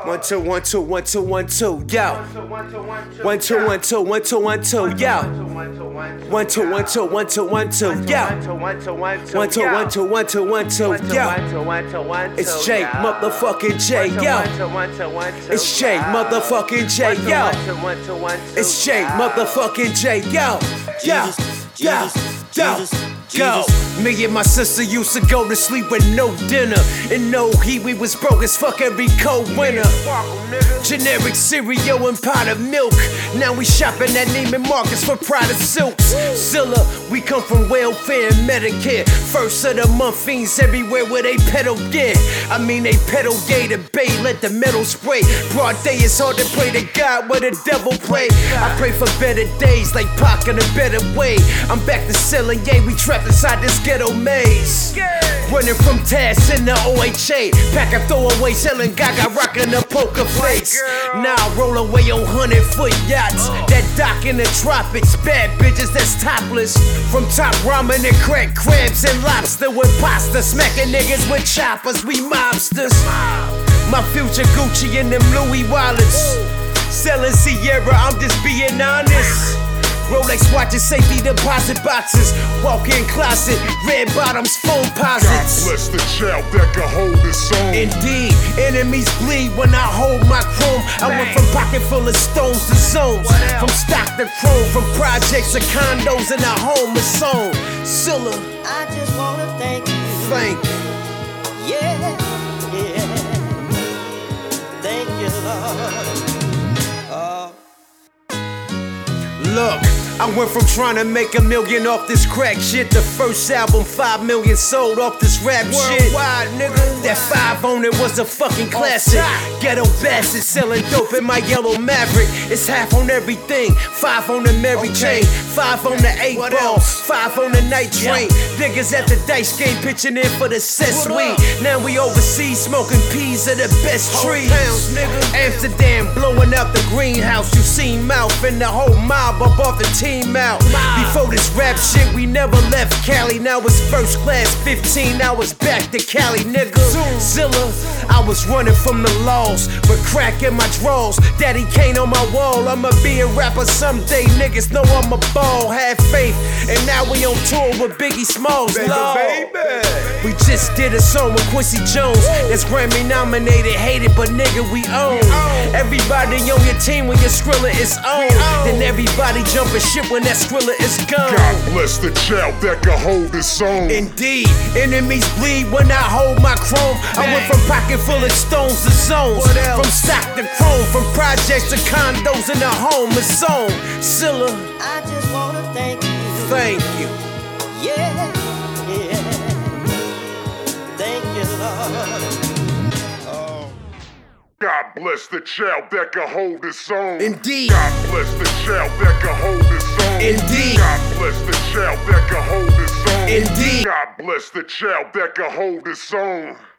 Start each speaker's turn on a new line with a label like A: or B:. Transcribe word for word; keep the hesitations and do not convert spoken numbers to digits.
A: One two one two one two one two, yo. One two one two one two one two, yo. One two one two one two one two, yo. One two one two one two one two, yo. It's Jay, motherfucking Jay, yo. It's Jay, motherfucking Jay, yo. It's Jay, motherfucking Jay, yo. Yo, yo, yo. Go. Me and my sister used to go to sleep with no dinner and no heat. We was broke as fuck every cold winter. Generic cereal and pot of milk. Now we shopping at Neiman Marcus for Prada silks. Zilla, we come from welfare and Medicare. First of the month, fiends everywhere where they pedal gear. I mean they pedal gay to bay, let the metal spray. Broad day it's hard to pray to God where the devil play. I pray for better days like Pac in a better way. I'm back to selling, yeah, we trapped inside this ghetto maze. Running from tasks in the O H A. Pack a throwaway, selling Gaga, rocking a poker face. Now I roll away on hundred foot yachts that dock in the tropics. Bad bitches that's topless. From top ramen and crack crabs and lobster with pasta. Smacking niggas with choppers, we mobsters. My future Gucci and them Louis wallets. Selling Sierra, I'm just being honest. Rolex watches, safety deposit boxes. Walk-in closet, red bottoms, phone posits.
B: God bless the child that can hold his own.
A: Indeed, enemies bleed when I hold my chrome. I went from pocket full of stones to zones. From stock to chrome, from projects to condos and a home of song. Zilla,
C: I just wanna thank you.
A: Thank you.
C: Yeah, yeah. Thank you, Lord. Oh.
A: Look, I went from trying to make a million off this crack shit. The first album, five million sold off this rap shit. Worldwide, nigga. That five on it was a fucking classic. Ghetto bastard selling dope in my yellow Maverick. It's half on everything. Five on the Mary Jane. Five on the eight ball. Five on the night train. Niggas at the dice game pitching in for the set suite. Now we overseas smoking peas of the best trees. Amsterdam blowing out the greenhouse. You seen mouth and the whole mob up off the team out. Before this rap shit, we never left Cali. Now it's first class, fifteen hours back to Cali, nigga. Zilla, I was running from the laws, but crack in my drawers. Daddy Kane on my wall. I'ma be a rapper someday. Niggas know I'm a ball. Have faith, and now we on tour with Biggie Smalls.
B: Baby, baby.
A: We just did a song with Quincy Jones. That's Grammy nominated, hated, but nigga we own. Everybody on your team when your Skrilla is on. Then everybody jumping shit when that Skrilla is gone.
B: God bless the child that can hold his own.
A: Indeed, enemies bleed when I hold my chrome. I went from pocket full of stones to zones. From stock to chrome, from projects to condos in a home of zone. Zilla,
C: I just wanna thank you.
A: Thank you.
C: Yeah, yeah. Thank you, Lord. Oh.
B: God bless the child that can hold his own.
A: Indeed.
B: God bless the child that can hold his own.
A: Indeed.
B: God bless the child that can hold his own.
A: Indeed.
B: God bless the child that can hold his own.